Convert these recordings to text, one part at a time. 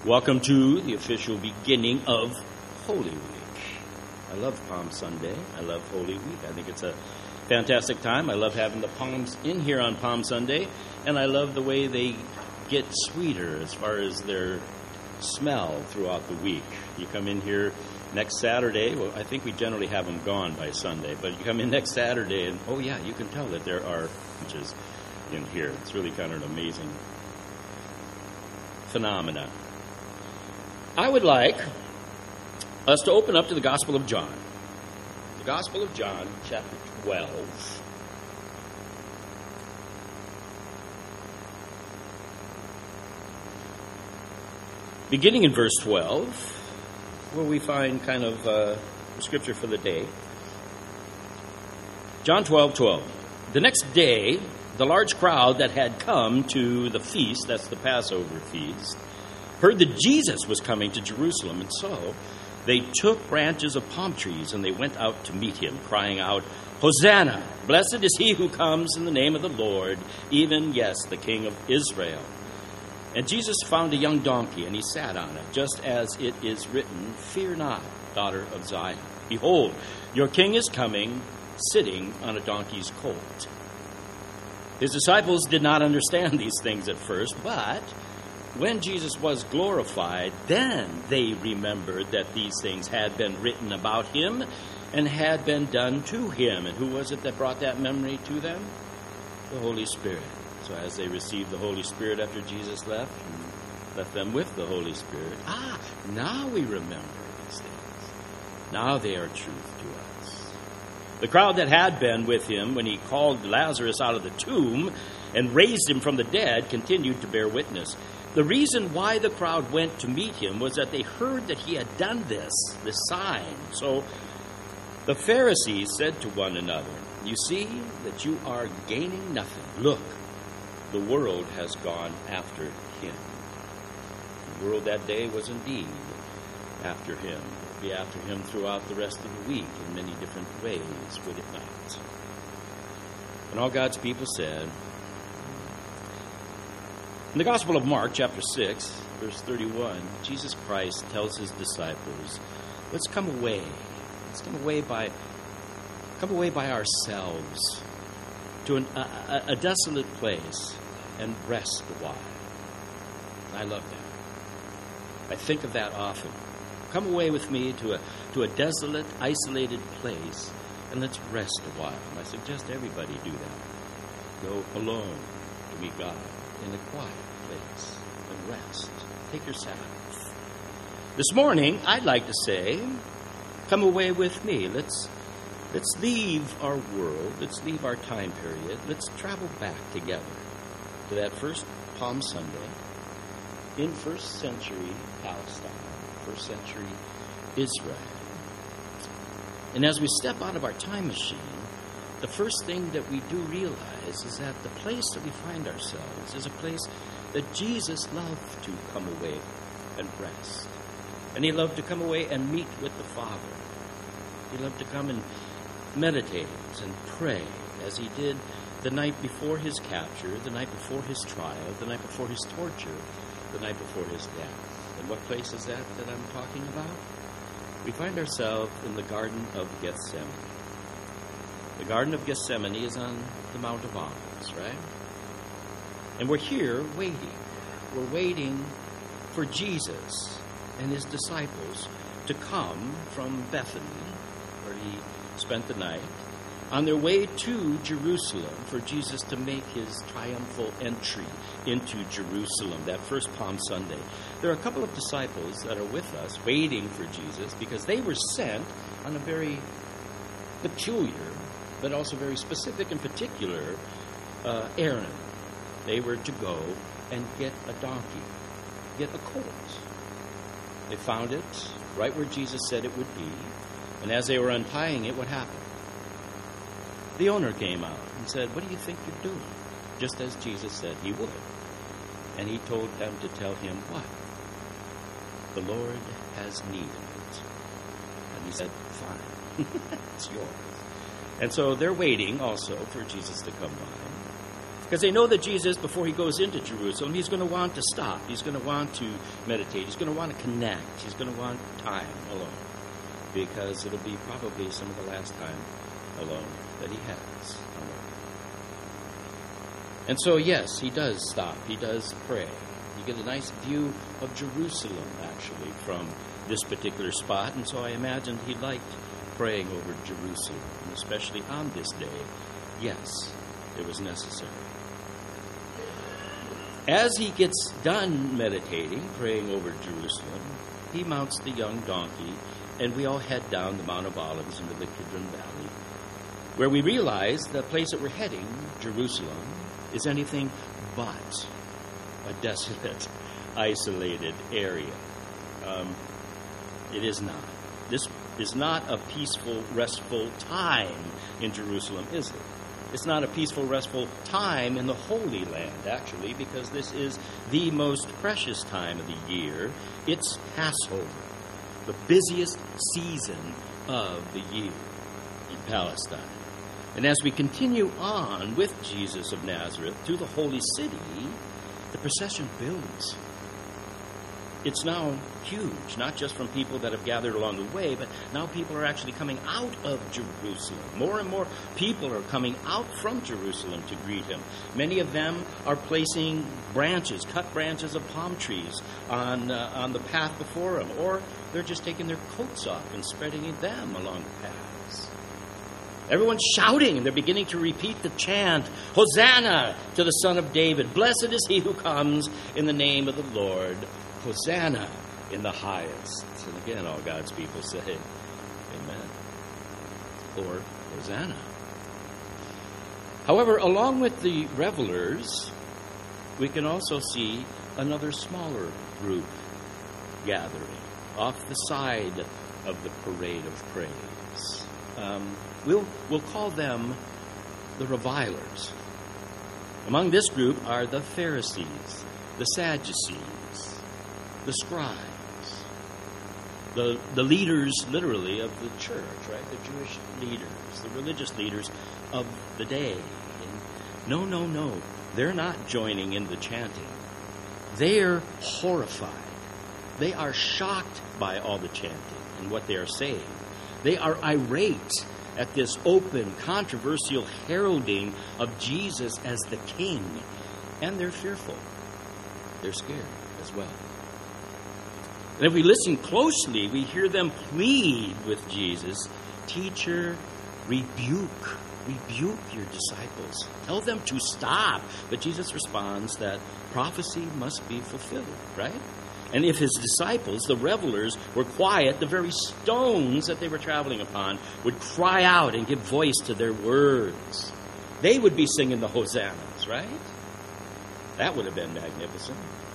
Welcome to the official beginning of Holy Week. I love Palm Sunday. I love Holy Week. I think it's a fantastic time. I love having the palms in here on Palm Sunday, and I love the way they get sweeter as far as their smell throughout the week. You come in here next Saturday. Well, I think we generally have them gone by Sunday, but you come in next Saturday, and oh yeah, you can tell that there are bunches in here. It's really kind of an amazing phenomena. I would like us to open up to the Gospel of John. The Gospel of John, chapter 12. Beginning in verse 12, where we find kind of the scripture for the day. John 12:12. The next day, the large crowd that had come to the feast, that's the Passover feast, heard that Jesus was coming to Jerusalem, and so they took branches of palm trees and they went out to meet him, crying out, "Hosanna! Blessed is he who comes in the name of the Lord, even, yes, the King of Israel." And Jesus found a young donkey, and he sat on it, just as it is written, "Fear not, daughter of Zion. Behold, your king is coming, sitting on a donkey's colt." His disciples did not understand these things at first, but when Jesus was glorified, then they remembered that these things had been written about him and had been done to him. And who was it that brought that memory to them? The Holy Spirit. So as they received the Holy Spirit after Jesus left, and left them with the Holy Spirit, now we remember these things. Now they are truth to us. The crowd that had been with him when he called Lazarus out of the tomb and raised him from the dead continued to bear witness. The reason why the crowd went to meet him was that they heard that he had done this sign. So the Pharisees said to one another, "You see that you are gaining nothing. Look, the world has gone after him." The world that day was indeed after him. It would be after him throughout the rest of the week in many different ways, would it not? And all God's people said. In the Gospel of Mark, chapter 6, verse 31, Jesus Christ tells his disciples, let's come away. Let's come away by ourselves to a desolate place and rest a while. I love that. I think of that often. Come away with me to a desolate, isolated place, and let's rest a while. And I suggest everybody do that. Go alone to meet God in a quiet place and rest. Take your Sabbath. This morning, I'd like to say, come away with me. Let's leave our world. Let's leave our time period. Let's travel back together to that first Palm Sunday in first century Palestine, first century Israel. And as we step out of our time machine, the first thing that we do realize is that the place that we find ourselves is a place that Jesus loved to come away and rest. And he loved to come away and meet with the Father. He loved to come and meditate and pray as he did the night before his capture, the night before his trial, the night before his torture, the night before his death. And what place is that I'm talking about? We find ourselves in the Garden of Gethsemane. The Garden of Gethsemane is on the Mount of Olives, right? And we're here waiting. We're waiting for Jesus and his disciples to come from Bethany, where he spent the night, on their way to Jerusalem for Jesus to make his triumphal entry into Jerusalem, that first Palm Sunday. There are a couple of disciples that are with us waiting for Jesus because they were sent on a very peculiar but also very specific and particular errand. They were to go and get a donkey, get a colt. They found it right where Jesus said it would be, and as they were untying it, what happened? The owner came out and said, "What do you think you're doing?" Just as Jesus said he would. And he told them to tell him what? The Lord has need of it. And he said, "Fine, it's yours." And so they're waiting also for Jesus to come by. Because they know that Jesus, before he goes into Jerusalem, he's going to want to stop. He's going to want to meditate. He's going to want to connect. He's going to want time alone. Because it'll be probably some of the last time alone that he has alone. And so, yes, he does stop. He does pray. You get a nice view of Jerusalem, actually, from this particular spot. And so I imagined he liked praying over Jerusalem, and especially on this day. Yes, it was necessary. As he gets done meditating, praying over Jerusalem, he mounts the young donkey, and we all head down the Mount of Olives into the Kidron Valley, where we realize the place that we're heading, Jerusalem, is anything but a desolate, isolated area. It is not. This is not a peaceful, restful time in Jerusalem, is it? It's not a peaceful, restful time in the Holy Land, actually, because this is the most precious time of the year. It's Passover, the busiest season of the year in Palestine. And as we continue on with Jesus of Nazareth to the Holy City, the procession builds. It's now huge, not just from people that have gathered along the way, but now people are actually coming out of Jerusalem. More and more people are coming out from Jerusalem to greet him. Many of them are placing branches, cut branches of palm trees on the path before him, or they're just taking their coats off and spreading them along the paths. Everyone's shouting, and they're beginning to repeat the chant, Hosanna to the Son of David. Blessed is he who comes in the name of the Lord. Hosanna in the highest. And again, all God's people say, Amen. Or Hosanna. However, along with the revelers, we can also see another smaller group gathering off the side of the parade of praise. We'll call them the revilers. Among this group are the Pharisees, the Sadducees, the scribes, the leaders, literally, of the church, right? The Jewish leaders, the religious leaders of the day. And no, they're not joining in the chanting. They're horrified. They are shocked by all the chanting and what they are saying. They are irate at this open, controversial heralding of Jesus as the King. And they're fearful. They're scared as well. And if we listen closely, we hear them plead with Jesus, Teacher, rebuke your disciples. Tell them to stop. But Jesus responds that prophecy must be fulfilled, right? And if his disciples, the revelers, were quiet, the very stones that they were traveling upon would cry out and give voice to their words. They would be singing the hosannas, right? That would have been magnificent.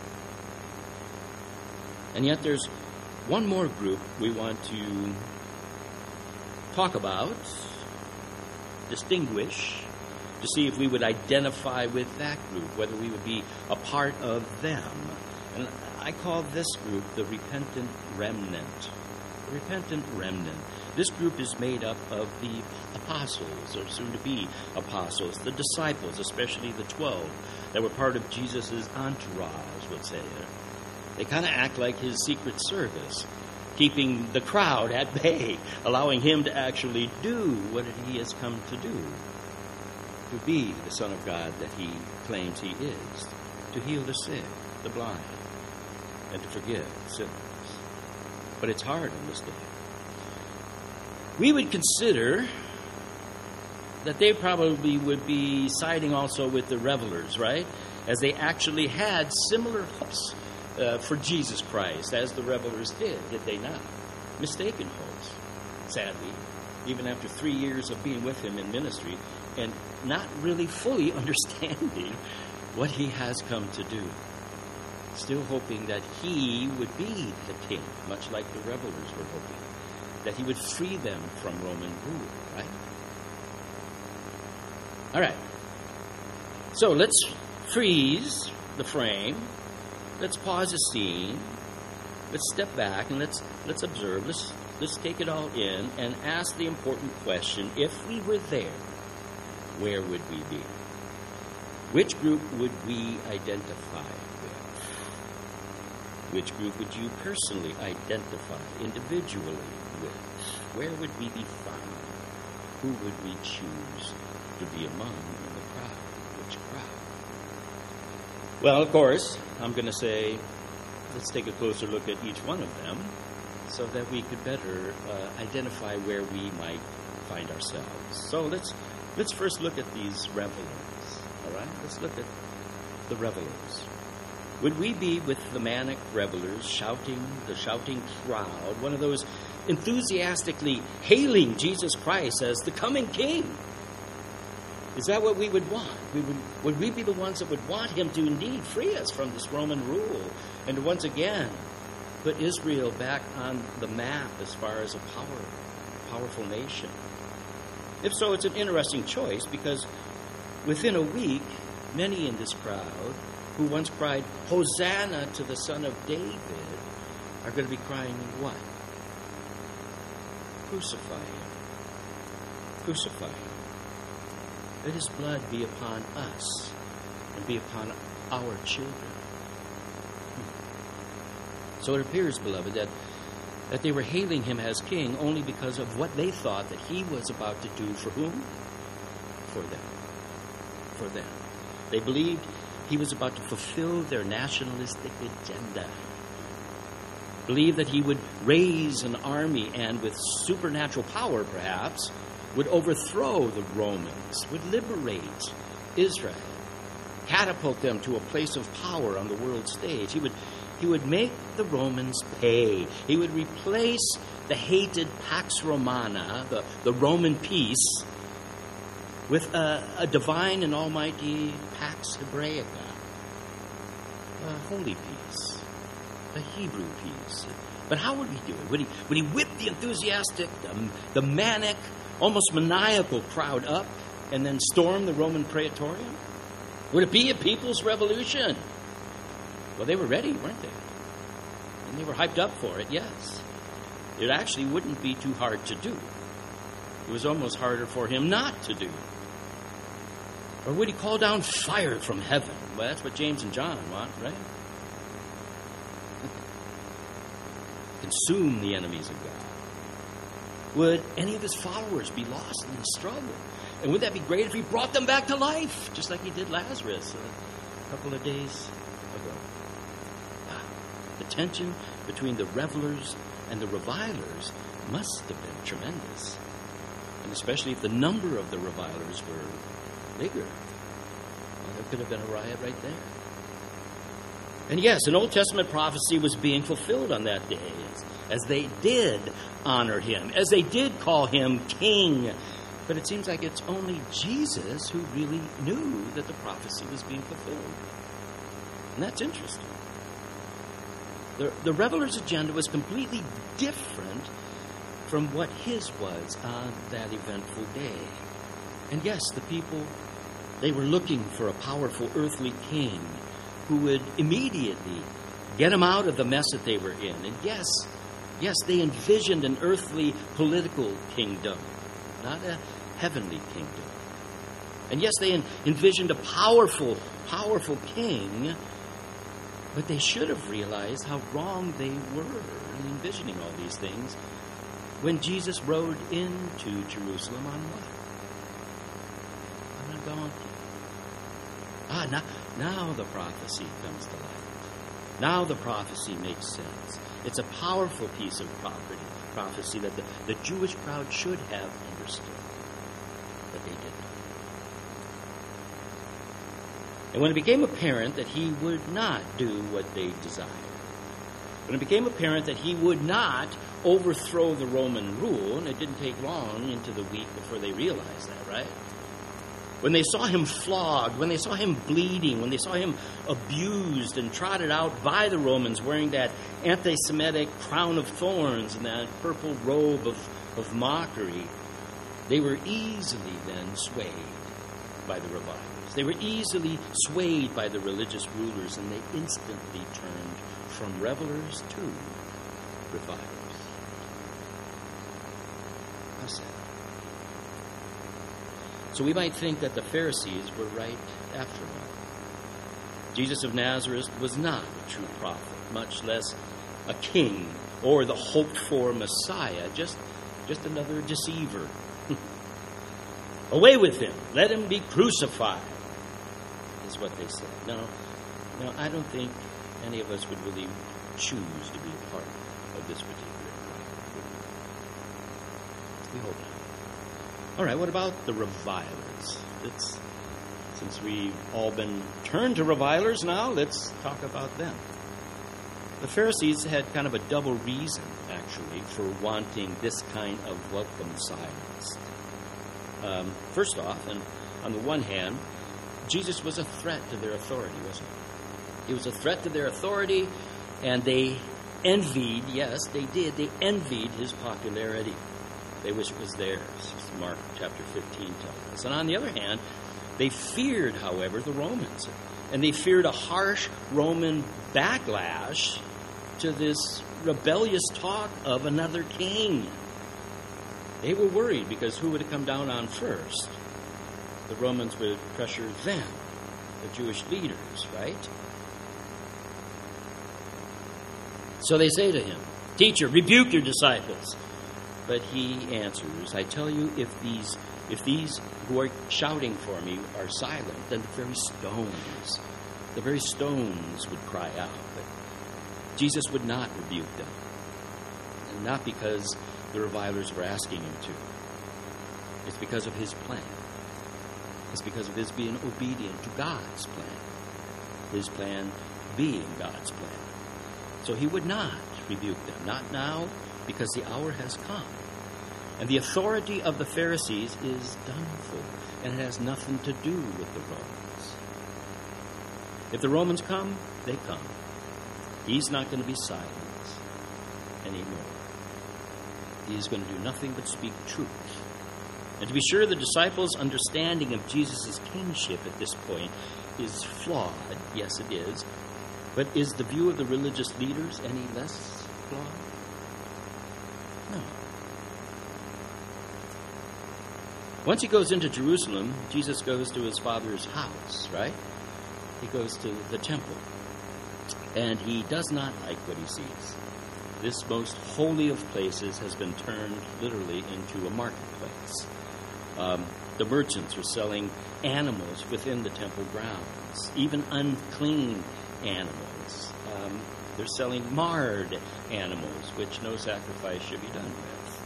And yet there's one more group we want to talk about, distinguish, to see if we would identify with that group, whether we would be a part of them. And I call this group the repentant remnant. The repentant remnant. This group is made up of the apostles, or soon-to-be apostles, the disciples, especially the 12, that were part of Jesus' entourage, let's say. They kind of act like his secret service, keeping the crowd at bay, allowing him to actually do what he has come to do, to be the Son of God that he claims he is, to heal the sick, the blind, and to forgive sinners. But it's hard on this day. We would consider that they probably would be siding also with the revelers, right? As they actually had similar hopes for Jesus Christ, as the revelers did they not? Mistaken hopes, sadly, even after 3 years of being with him in ministry and not really fully understanding what he has come to do. Still hoping that he would be the king, much like the revelers were hoping, that he would free them from Roman rule, right? All right. So let's freeze the frame. Let's pause the scene. Let's step back and let's observe. Let's take it all in and ask the important question: if we were there, where would we be? Which group would we identify with? Which group would you personally identify individually with? Where would we be found? Who would we choose to be among in the crowd? Which crowd? Well, of course, I'm going to say, let's take a closer look at each one of them so that we could better identify where we might find ourselves. So let's first look at these revelers. All right? Let's look at the revelers. Would we be with the manic revelers the shouting crowd, one of those enthusiastically hailing Jesus Christ as the coming king? Is that what we would want? Would we be the ones that would want him to indeed free us from this Roman rule and to once again put Israel back on the map as far as a powerful nation? If so, it's an interesting choice, because within a week, many in this crowd who once cried, "Hosanna to the Son of David," are going to be crying, what? Crucify him. Crucify him. Let his blood be upon us and be upon our children. So it appears, beloved, that they were hailing him as king only because of what they thought that he was about to do for whom? For them. For them. They believed he was about to fulfill their nationalistic agenda. Believed that he would raise an army and, with supernatural power perhaps, would overthrow the Romans, would liberate Israel, catapult them to a place of power on the world stage. He would make the Romans pay. He would replace the hated Pax Romana, the Roman peace, with a divine and almighty Pax Hebraica, a holy peace, a Hebrew peace. But how would he do it? Would he whip the enthusiastic, the manic, almost maniacal crowd up and then storm the Roman Praetorium? Would it be a people's revolution? Well, they were ready, weren't they? And they were hyped up for it, yes. It actually wouldn't be too hard to do. It was almost harder for him not to do. Or would he call down fire from heaven? Well, that's what James and John want, right? Consume the enemies of God. Would any of his followers be lost in the struggle? And would that be great if he brought them back to life, just like he did Lazarus a couple of days ago? The tension between the revelers and the revilers must have been tremendous. And especially if the number of the revilers were bigger. Well, there could have been a riot right there. And yes, an Old Testament prophecy was being fulfilled on that day, as they did honor him, as they did call him king. But it seems like it's only Jesus who really knew that the prophecy was being fulfilled. And that's interesting. The revelers' agenda was completely different from what his was on that eventful day. And yes, the people, they were looking for a powerful earthly king who would immediately get them out of the mess that they were in. And yes, they envisioned an earthly political kingdom, not a heavenly kingdom. And yes, they envisioned a powerful king, but they should have realized how wrong they were in envisioning all these things when Jesus rode into Jerusalem on what? On a donkey. Now the prophecy comes to light. Now the prophecy makes sense. It's a powerful piece of prophecy that the Jewish crowd should have understood, but they didn't. And when it became apparent that he would not do what they desired, when it became apparent that he would not overthrow the Roman rule, and it didn't take long into the week before they realized that, right? When they saw him flogged, when they saw him bleeding, when they saw him abused and trotted out by the Romans wearing that anti-Semitic crown of thorns and that purple robe of mockery, they were easily then swayed by the revilers. They were easily swayed by the religious rulers, and they instantly turned from revelers to revilers. How sad. So we might think that the Pharisees were right after all. Jesus of Nazareth was not a true prophet, much less a king or the hoped-for Messiah, just another deceiver. Away with him. Let him be crucified, is what they said. No, I don't think any of us would really choose to be a part of this particular crowd. We hope not. All right, what about the revilers? Since we've all been turned to revilers now, let's talk about them. The Pharisees had kind of a double reason, actually, for wanting this kind of welcome silence. First off, and on the one hand, Jesus was a threat to their authority, wasn't he? He was a threat to their authority, and they envied, yes, they did, they envied his popularity. They wish it was theirs, as Mark chapter 15 tells us. And on the other hand, they feared, however, the Romans. And they feared a harsh Roman backlash to this rebellious talk of another king. They were worried because who would it come down on first? The Romans would pressure them, the Jewish leaders, right? So they say to him, "Teacher, rebuke your disciples." But he answers, "I tell you, if these who are shouting for me are silent, then the very stones would cry out." But Jesus would not rebuke them. And not because the revilers were asking him to. It's because of his plan. It's because of his being obedient to God's plan. His plan being God's plan. So he would not rebuke them. Not now, because the hour has come. And the authority of the Pharisees is done for, and it has nothing to do with the Romans. If the Romans come, they come. He's not going to be silent anymore. He is going to do nothing but speak truth. And to be sure, the disciples' understanding of Jesus' kingship at this point is flawed. Yes, it is. But is the view of the religious leaders any less flawed? No. Once he goes into Jerusalem, Jesus goes to his Father's house, right? He goes to the temple. And he does not like what he sees. This most holy of places has been turned literally into a marketplace. The merchants are selling animals within the temple grounds, even unclean animals. They're selling marred animals, which no sacrifice should be done with.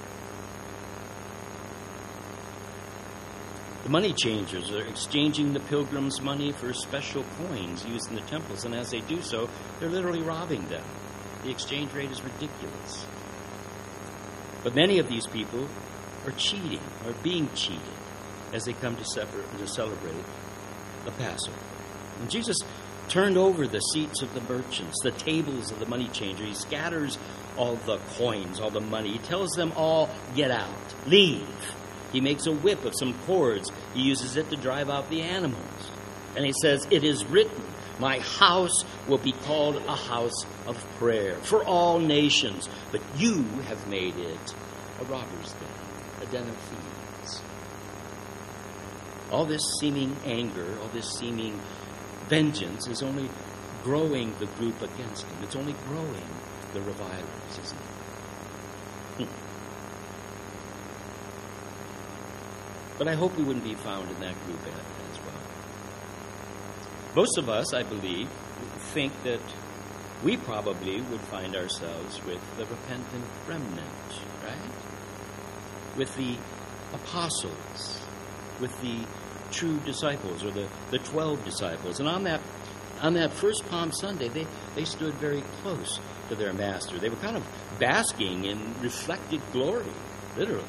The money changers are exchanging the pilgrims' money for special coins used in the temples, and as they do so, they're literally robbing them. The exchange rate is ridiculous. But many of these people are cheating, or being cheated, as they come to celebrate the Passover. And Jesus turned over the seats of the merchants, the tables of the money changer. He scatters all the coins, all the money. He tells them all, "Get out, leave." He makes a whip of some cords. He uses it to drive out the animals. And he says, "It is written, my house will be called a house of prayer for all nations, but you have made it a robber's den, a den of thieves." All this seeming anger, all this seeming vengeance is only growing the group against him. It's only growing the revilers, isn't it? But I hope we wouldn't be found in that group as well. Most of us, I believe, think that we probably would find ourselves with the repentant remnant, right? With the apostles, with the true disciples, or the 12 disciples. And on that first Palm Sunday, they stood very close to their master. They were kind of basking in reflected glory, literally.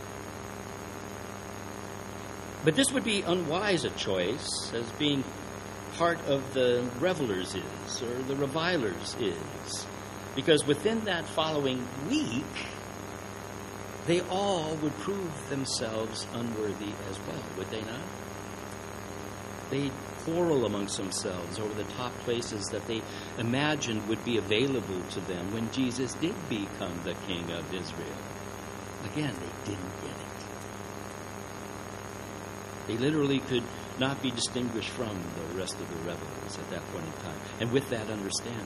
But this would be unwise a choice as being part of the revelers is, or the revilers is. Because within that following week, they all would prove themselves unworthy as well, would they not? They'd quarrel amongst themselves over the top places that they imagined would be available to them when Jesus did become the King of Israel. Again, they didn't get it. They literally could not be distinguished from the rest of the revelers at that point in time, and with that understanding.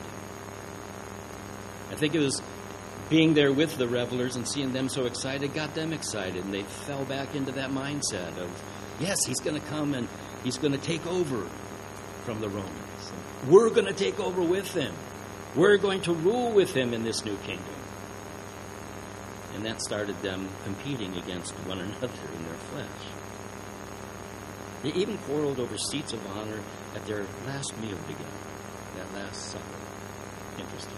I think it was being there with the revelers and seeing them so excited got them excited, and they fell back into that mindset of, yes, he's going to come and he's going to take over from the Romans. We're going to take over with him. We're going to rule with him in this new kingdom. And that started them competing against one another in their flesh. They even quarreled over seats of honor at their last meal together, that last supper. Interesting.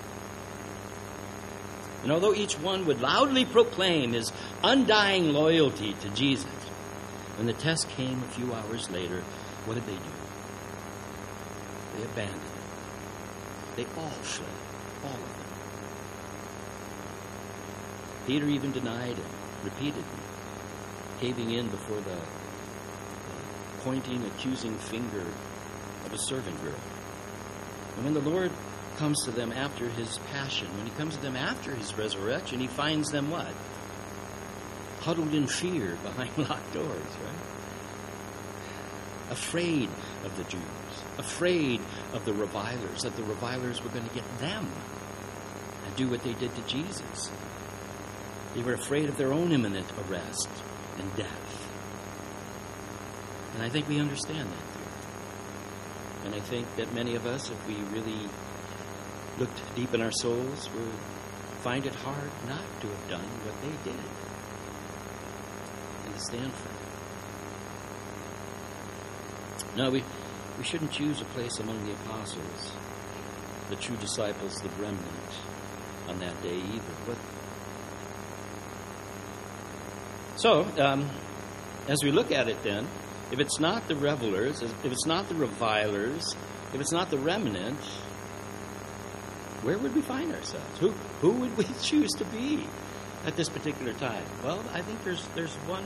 And although each one would loudly proclaim his undying loyalty to Jesus, when the test came a few hours later, what did they do? They abandoned him. They all fled, all of them. Peter even denied him repeatedly, caving in before the pointing, accusing finger of a servant girl. And when the Lord comes to them after his passion, when he comes to them after his resurrection, he finds them what? Huddled in fear behind locked doors, right? Afraid of the Jews, afraid of the revilers, that the revilers were going to get them and do what they did to Jesus. They were afraid of their own imminent arrest and death. And I think we understand that fear. And I think that many of us, if we really looked deep in our souls, would find it hard not to have done what they did and to stand for it. No, we shouldn't choose a place among the apostles, the true disciples, the remnant, on that day either. So, as we look at it then, if it's not the revelers, if it's not the revilers, if it's not the remnant, where would we find ourselves? Who would we choose to be at this particular time? Well, I think there's one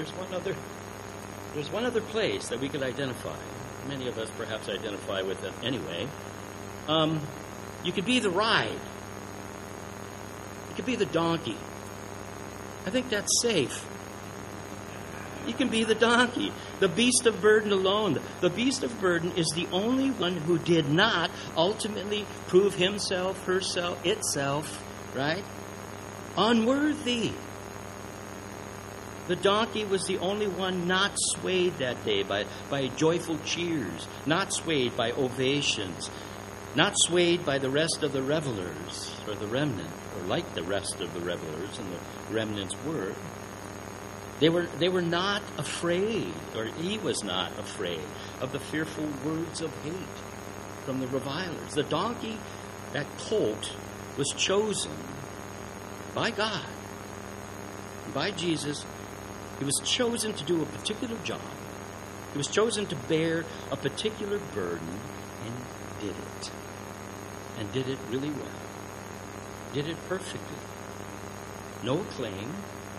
other place that we could identify. Many of us perhaps identify with it anyway. You could be the ride. You could be the donkey. I think that's safe. You can be the donkey, the beast of burden alone. The beast of burden is the only one who did not ultimately prove himself, herself, itself, right, unworthy. The donkey was the only one not swayed that day by joyful cheers, not swayed by ovations, not swayed by the rest of the revelers, or the remnant, or like the rest of the revelers and the remnants were. They were not afraid, or he was not afraid, of the fearful words of hate from the revilers. The donkey, that colt, was chosen by God, by Jesus. He was chosen to do a particular job. He was chosen to bear a particular burden, and did it. And did it really well. Did it perfectly. No acclaim.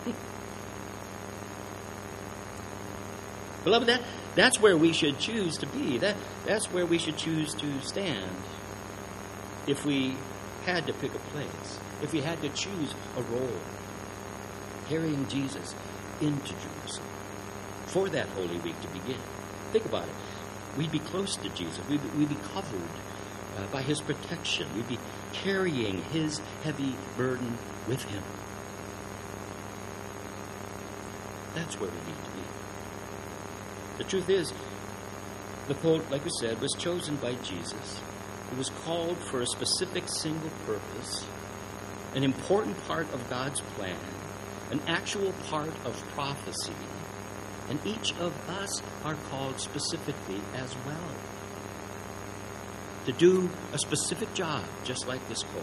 Beloved, that's where we should choose to be. That's where we should choose to stand if we had to pick a place, if we had to choose a role, carrying Jesus into Jerusalem for that Holy Week to begin. Think about it. We'd be close to Jesus. We'd be covered by his protection. We'd be carrying his heavy burden with him. That's where we need to be. The truth is, the colt, like we said, was chosen by Jesus. It was called for a specific single purpose, an important part of God's plan, an actual part of prophecy, and each of us are called specifically as well to do a specific job, just like this colt,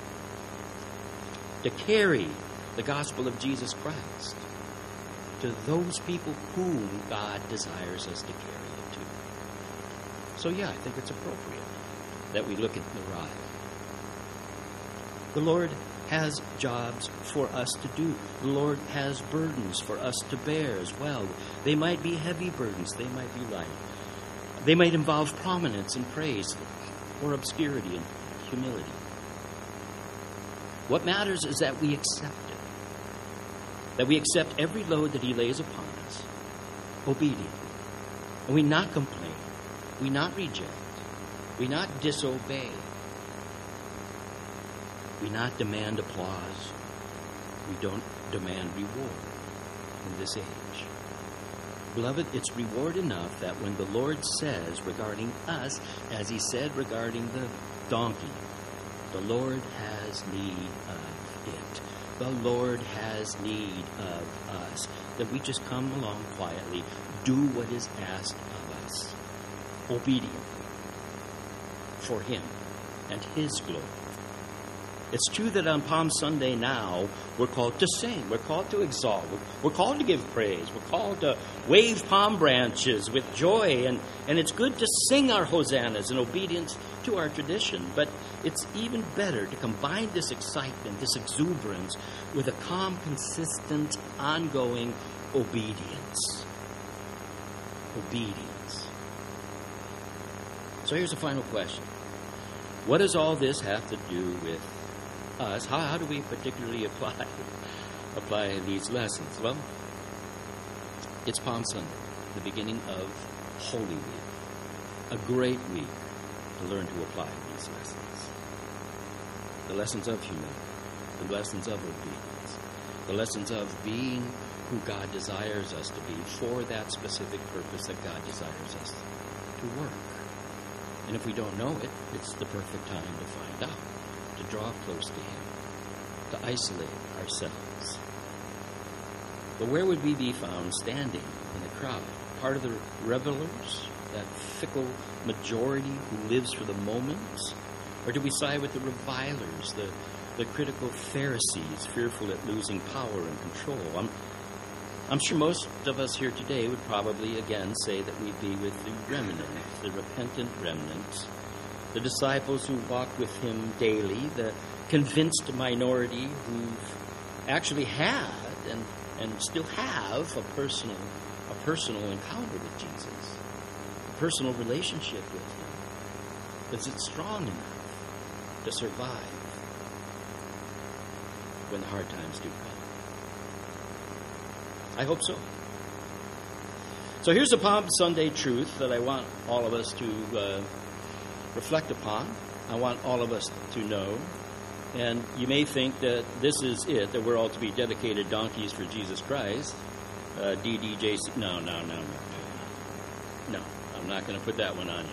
to carry the gospel of Jesus Christ to those people whom God desires us to carry it to. So yeah, I think it's appropriate that we look at the ride. The Lord has jobs for us to do. The Lord has burdens for us to bear as well. They might be heavy burdens. They might be light. They might involve prominence and praise or obscurity and humility. What matters is that we accept it. That we accept every load that he lays upon us obediently. And we not complain. We not reject. We not disobey. We not demand applause. We don't demand reward in this age. Beloved, it's reward enough that when the Lord says regarding us, as he said regarding the donkey, the Lord has need of it. The Lord has need of us. That we just come along quietly, do what is asked of us, obediently, for him and his glory. It's true that on Palm Sunday now, we're called to sing. We're called to exalt. We're called to give praise. We're called to wave palm branches with joy. And it's good to sing our hosannas in obedience to our tradition. But it's even better to combine this excitement, this exuberance, with a calm, consistent, ongoing obedience. Obedience. So here's the final question. What does all this have to do with us? How do we particularly apply these lessons? Well, it's Palm Sunday, the beginning of Holy Week, a great week to learn to apply these lessons. The lessons of humility, the lessons of obedience, the lessons of being who God desires us to be for that specific purpose that God desires us to work. And if we don't know it, it's the perfect time to find out, to draw close to him, to isolate ourselves. But where would we be found standing in the crowd? Part of the revelers, that fickle majority who lives for the moment? Or do we side with the revilers, the critical Pharisees, fearful at losing power and control? I'm sure most of us here today would probably again say that we'd be with the remnant, the repentant remnant, the disciples who walk with him daily, the convinced minority who've actually had and still have a personal encounter with Jesus, a personal relationship with him. Is it strong enough to survive when the hard times do come? I hope so. So here's the Palm Sunday truth that I want all of us to reflect upon. I want all of us to know. And you may think that this is it, that we're all to be dedicated donkeys for Jesus Christ. DDJC. No. No, I'm not going to put that one on you.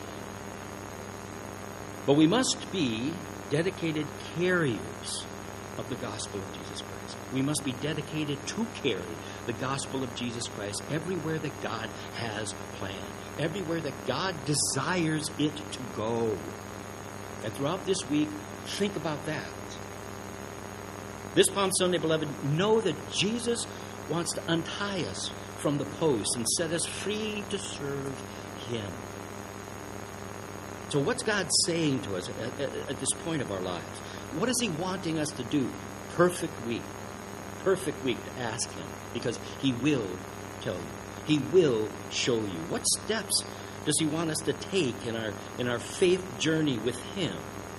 But we must be dedicated carriers of the gospel of Jesus Christ. We must be dedicated to carry the gospel of Jesus Christ everywhere that God has planned, everywhere that God desires it to go. And throughout this week, think about that. This Palm Sunday, beloved, know that Jesus wants to untie us from the post and set us free to serve him. So what's God saying to us at this point of our lives? What is he wanting us to do? Perfect week to ask him, because he will tell you. He will show you. What steps does he want us to take in our faith journey with him,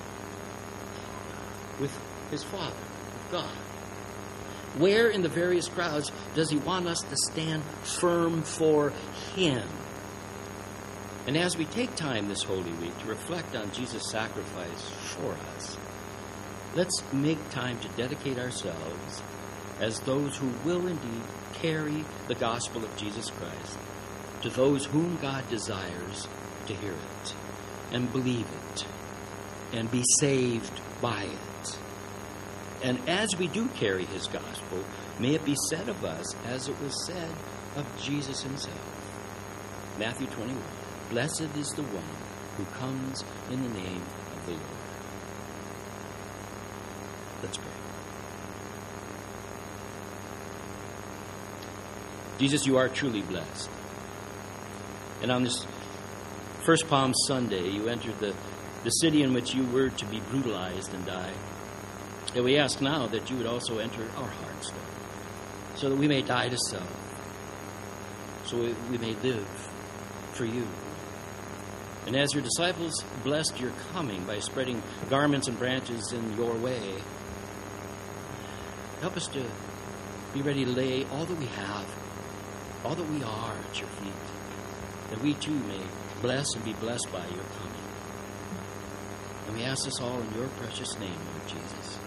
with his Father, with God? Where in the various crowds does he want us to stand firm for him? And as we take time this Holy Week to reflect on Jesus' sacrifice for us, let's make time to dedicate ourselves as those who will indeed carry the gospel of Jesus Christ to those whom God desires to hear it and believe it and be saved by it. And as we do carry his gospel, may it be said of us as it was said of Jesus himself. Matthew 21, blessed is the one who comes in the name of the Lord. Let's pray. Jesus, you are truly blessed. And on this first Palm Sunday, you entered the city in which you were to be brutalized and die. And we ask now that you would also enter our hearts, Lord, so that we may die to self, so we may live for you. And as your disciples blessed your coming by spreading garments and branches in your way, help us to be ready to lay all that we have, all that we are at your feet, that we too may bless and be blessed by your coming. And we ask this all in your precious name, Lord Jesus.